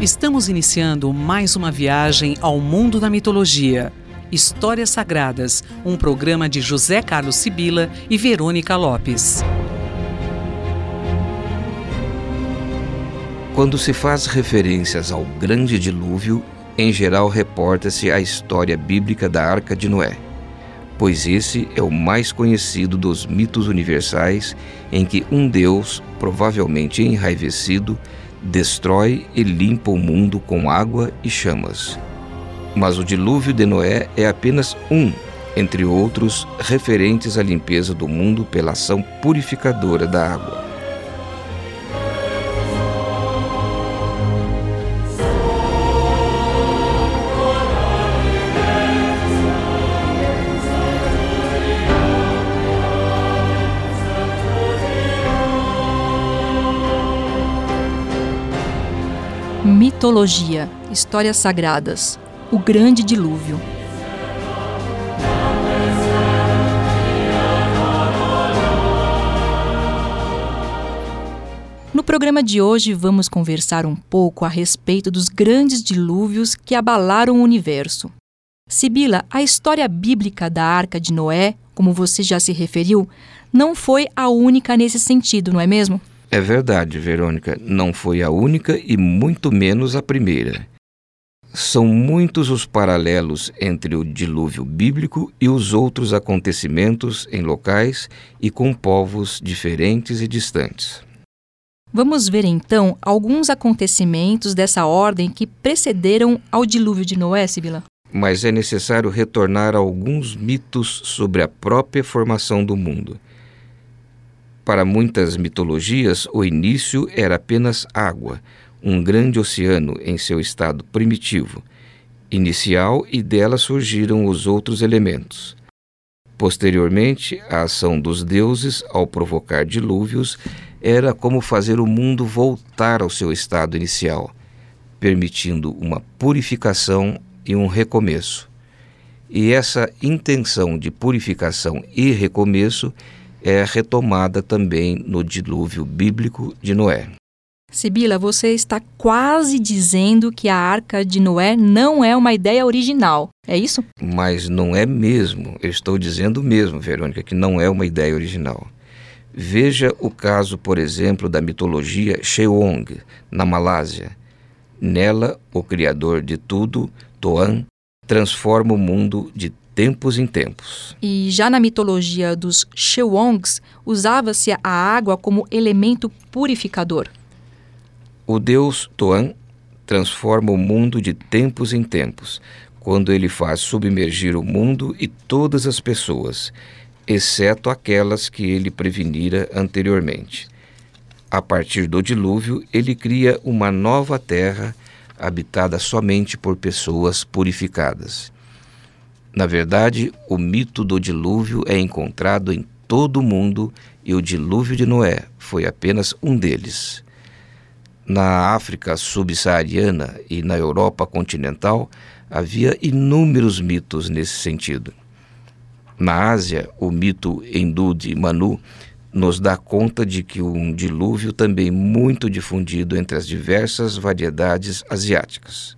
Estamos iniciando mais uma viagem ao mundo da mitologia. Histórias Sagradas, um programa de José Carlos Sibila e Verônica Lopes. Quando se faz referências ao grande dilúvio, em geral reporta-se a história bíblica da Arca de Noé, pois esse é o mais conhecido dos mitos universais em que um Deus, provavelmente enraivecido, destrói e limpa o mundo com água e chamas. Mas o dilúvio de Noé é apenas um, entre outros, referentes à limpeza do mundo pela ação purificadora da água. Mitologia, histórias sagradas, o grande dilúvio. No programa de hoje vamos conversar um pouco a respeito dos grandes dilúvios que abalaram o universo. Sibila, a história bíblica da Arca de Noé, como você já se referiu, não foi a única nesse sentido, não é mesmo? É verdade, Verônica, não foi a única e muito menos a primeira. São muitos os paralelos entre o dilúvio bíblico e os outros acontecimentos em locais e com povos diferentes e distantes. Vamos ver então alguns acontecimentos dessa ordem que precederam ao dilúvio de Noé, Sibila. Mas é necessário retornar a alguns mitos sobre a própria formação do mundo. Para muitas mitologias, o início era apenas água, um grande oceano em seu estado primitivo, inicial, e dela surgiram os outros elementos. Posteriormente, a ação dos deuses, ao provocar dilúvios, era como fazer o mundo voltar ao seu estado inicial, permitindo uma purificação e um recomeço. E essa intenção de purificação e recomeço é retomada também no dilúvio bíblico de Noé. Sibila, você está quase dizendo que a Arca de Noé não é uma ideia original, é isso? Mas não é mesmo, eu estou dizendo mesmo, Verônica, que não é uma ideia original. Veja o caso, por exemplo, da mitologia Cheong, na Malásia. Nela, o criador de tudo, Toan, transforma o mundo de tempos em tempos. E já na mitologia dos Chewongs, usava-se a água como elemento purificador. O deus Toan transforma o mundo de tempos em tempos, quando ele faz submergir o mundo e todas as pessoas, exceto aquelas que ele prevenira anteriormente. A partir do dilúvio, ele cria uma nova terra habitada somente por pessoas purificadas. Na verdade, o mito do dilúvio é encontrado em todo o mundo e o dilúvio de Noé foi apenas um deles. Na África subsaariana e na Europa continental, havia inúmeros mitos nesse sentido. Na Ásia, o mito hindu de Manu nos dá conta de que um dilúvio também muito difundido entre as diversas variedades asiáticas.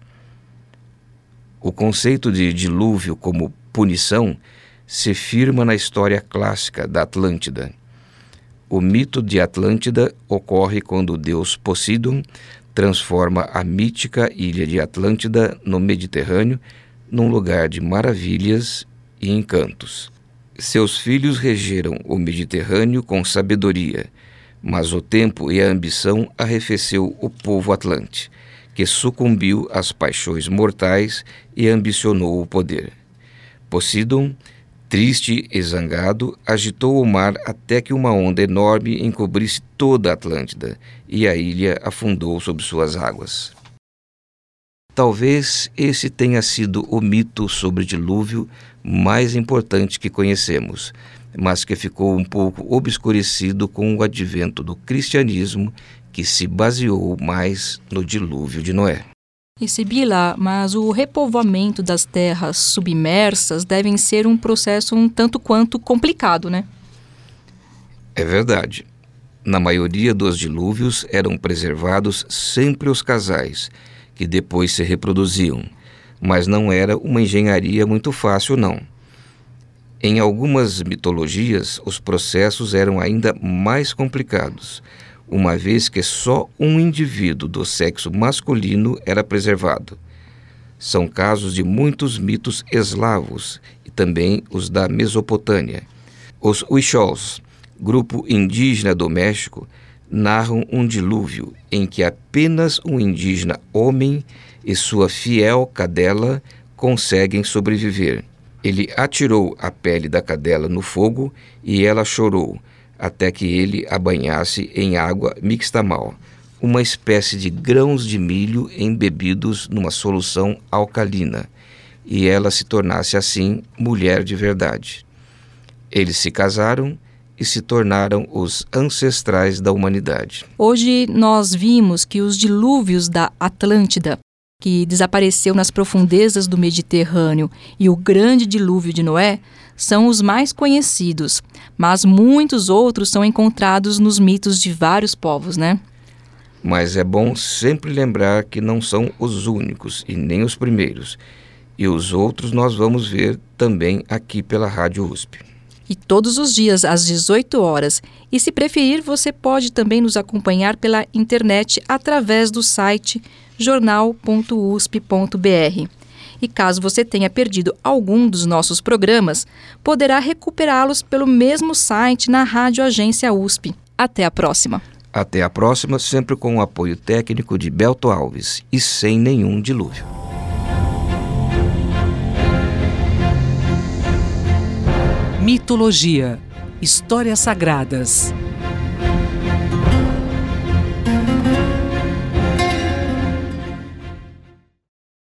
O conceito de dilúvio como punição se firma na história clássica da Atlântida. O mito de Atlântida ocorre quando o deus Poseidon transforma a mítica ilha de Atlântida no Mediterrâneo num lugar de maravilhas e encantos. Seus filhos regeram o Mediterrâneo com sabedoria, mas o tempo e a ambição arrefeceu o povo atlante, que sucumbiu às paixões mortais e ambicionou o poder. Poseidon, triste e zangado, agitou o mar até que uma onda enorme encobrisse toda a Atlântida e a ilha afundou sob suas águas. Talvez esse tenha sido o mito sobre dilúvio mais importante que conhecemos, mas que ficou um pouco obscurecido com o advento do cristianismo, que se baseou mais no dilúvio de Noé. E Sibila, mas o repovoamento das terras submersas deve ser um processo um tanto quanto complicado, né? É verdade. Na maioria dos dilúvios eram preservados sempre os casais, que depois se reproduziam. Mas não era uma engenharia muito fácil, não. Em algumas mitologias, os processos eram ainda mais complicados, uma vez que só um indivíduo do sexo masculino era preservado. São casos de muitos mitos eslavos e também os da Mesopotâmia. Os Huichols, grupo indígena do México, narram um dilúvio em que apenas um indígena homem e sua fiel cadela conseguem sobreviver. Ele atirou a pele da cadela no fogo e ela chorou, até que ele a banhasse em água mixtamal, uma espécie de grãos de milho embebidos numa solução alcalina, e ela se tornasse assim mulher de verdade. Eles se casaram e se tornaram os ancestrais da humanidade. Hoje nós vimos que os dilúvios da Atlântida, que desapareceu nas profundezas do Mediterrâneo, e o grande dilúvio de Noé, são os mais conhecidos, mas muitos outros são encontrados nos mitos de vários povos, né? Mas é bom sempre lembrar que não são os únicos e nem os primeiros, e os outros nós vamos ver também aqui pela Rádio USP. E todos os dias às 18 horas. E se preferir, você pode também nos acompanhar pela internet através do site jornal.usp.br. E caso você tenha perdido algum dos nossos programas, poderá recuperá-los pelo mesmo site na Rádio Agência USP. Até a próxima! Até a próxima, sempre com o apoio técnico de Belto Alves e sem nenhum dilúvio. Mitologia, histórias sagradas.